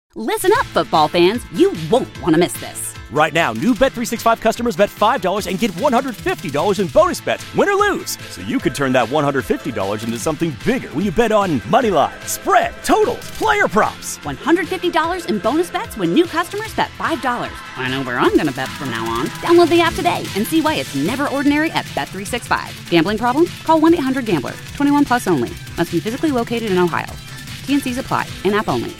Listen up, football fans. You won't want to miss this. Right now, new Bet365 customers bet $5 and get $150 in bonus bets, win or lose. So you could turn that $150 into something bigger when you bet on money line, spread, totals, player props. $150 in bonus bets when new customers bet $5. I know where I'm going to bet from now on. Download the app today and see why it's never ordinary at Bet365. Gambling problem? Call 1-800-GAMBLER. 21 plus only. Must be physically located in Ohio. T&Cs apply. In-app only.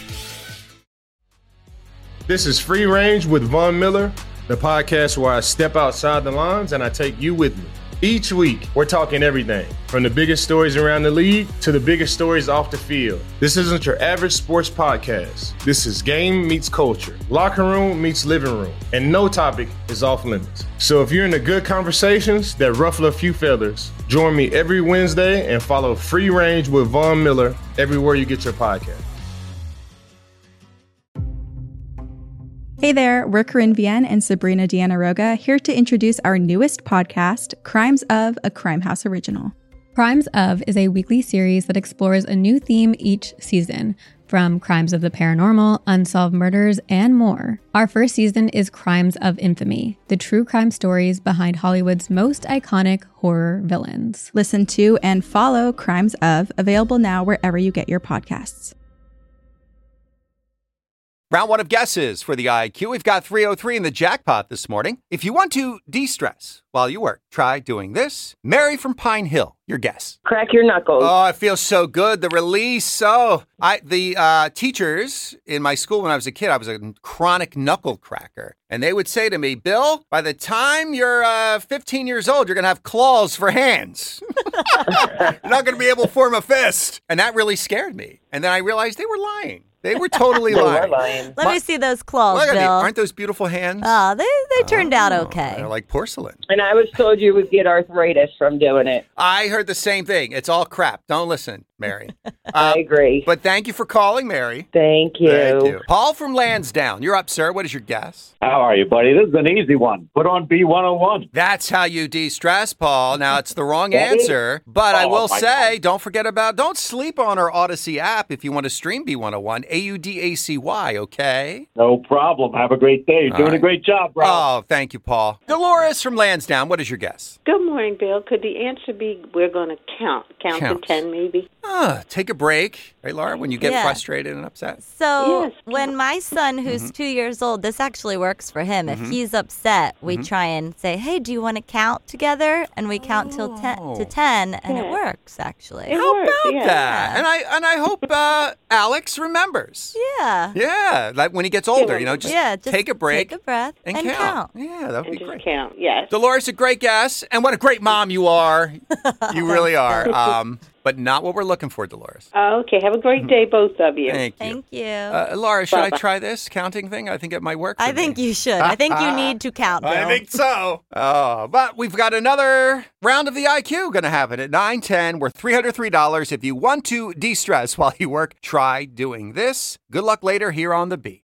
This is Free Range with Von Miller, the podcast where I step outside the lines and I take you with me. Each week, we're talking everything, from the biggest stories around the league to the biggest stories off the field. This isn't your average sports podcast. This is game meets culture, locker room meets living room, and no topic is off limits. So if you're into good conversations that ruffle a few feathers, join me every Wednesday and follow Free Range with Von Miller everywhere you get your podcast. Hey there, we're Corinne Vienne and Sabrina Diana-Roga here to introduce our newest podcast, Crimes of, a Crime House original. Crimes of is a weekly series that explores a new theme each season, from crimes of the paranormal, unsolved murders, and more. Our first season is Crimes of Infamy, the true crime stories behind Hollywood's most iconic horror villains. Listen to and follow Crimes of, available now wherever you get your podcasts. Round one of guesses for the IQ. We've got 303 in the jackpot this morning. If you want to de-stress while you work, try doing this. Mary from Pine Hill, your guess. Crack your knuckles. Oh, it feels so good. The release. Oh, the teachers in my school when I was a kid, I was a chronic knuckle cracker. And they would say to me, Bill, by the time you're 15 years old, you're going to have claws for hands. You're not going to be able to form a fist. And that really scared me. And then I realized they were lying. They were totally lying. Let me see those claws, Bill. Aren't those beautiful hands? Oh, they turned out okay. They're like porcelain. And I was told you would get arthritis from doing it. I heard the same thing. It's all crap. Don't listen, Mary. I agree. But thank you for calling, Mary. Thank you. Thank you. Paul from Lansdowne. You're up, sir. What is your guess? How are you, buddy? This is an easy one. Put on B101. That's how you de-stress, Paul. Now, it's the wrong answer, but I will say, don't sleep on our Odyssey app if you want to stream B101, AUDACY, okay? No problem. Have a great day. You're doing a great job, bro. Oh, thank you, Paul. Dolores from Lansdowne, what is your guess? Good morning, Bill. Could the answer be we're going to count to 10 maybe? Take a break, right, Laura, when you get frustrated and upset? So when my son, who's 2 years old, this actually works for him. If he's upset, we try and say, hey, do you want to count together? And we count till 10, and it works, actually. How about that? And I hope Alex remembers. Yeah. Yeah, like when he gets older, just take a break. Take a breath and count. Yeah, that would be great. Count, yes. Dolores, a great guess. And what a great mom you are. You really are. But not what we're looking for, Dolores. Okay, have a great day, both of you. Thank you. Laura, should I try this counting thing? I think it might work for me. I think you should. I think you need to count, Bill. I think so. But we've got another round of the IQ going to happen at 9:10. Worth $303. If you want to de-stress while you work, try doing this. Good luck later here on The Beat.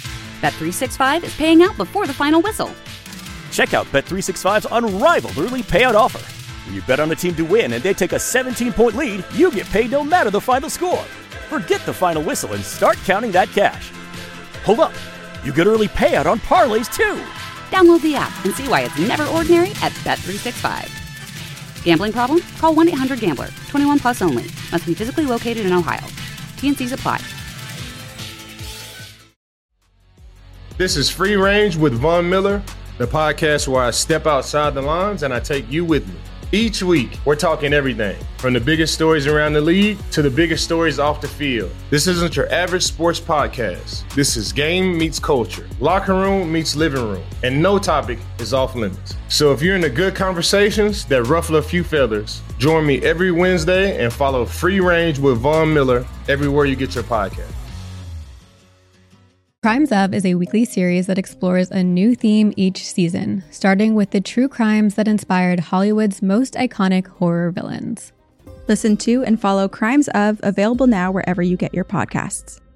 Bet365 is paying out before the final whistle. Check out Bet365's unrivaled early payout offer. When you bet on a team to win and they take a 17-point lead, you get paid no matter the final score. Forget the final whistle and start counting that cash. Hold up. You get early payout on parlays, too. Download the app and see why it's never ordinary at Bet365. Gambling problem? Call 1-800-GAMBLER. 21 plus only. Must be physically located in Ohio. T&Cs apply. This is Free Range with Von Miller, the podcast where I step outside the lines and I take you with me. Each week, we're talking everything, from the biggest stories around the league to the biggest stories off the field. This isn't your average sports podcast. This is game meets culture, locker room meets living room, and no topic is off limits. So if you're into good conversations that ruffle a few feathers, join me every Wednesday and follow Free Range with Von Miller everywhere you get your podcast. Crimes of is a weekly series that explores a new theme each season, starting with the true crimes that inspired Hollywood's most iconic horror villains. Listen to and follow Crimes of, available now wherever you get your podcasts.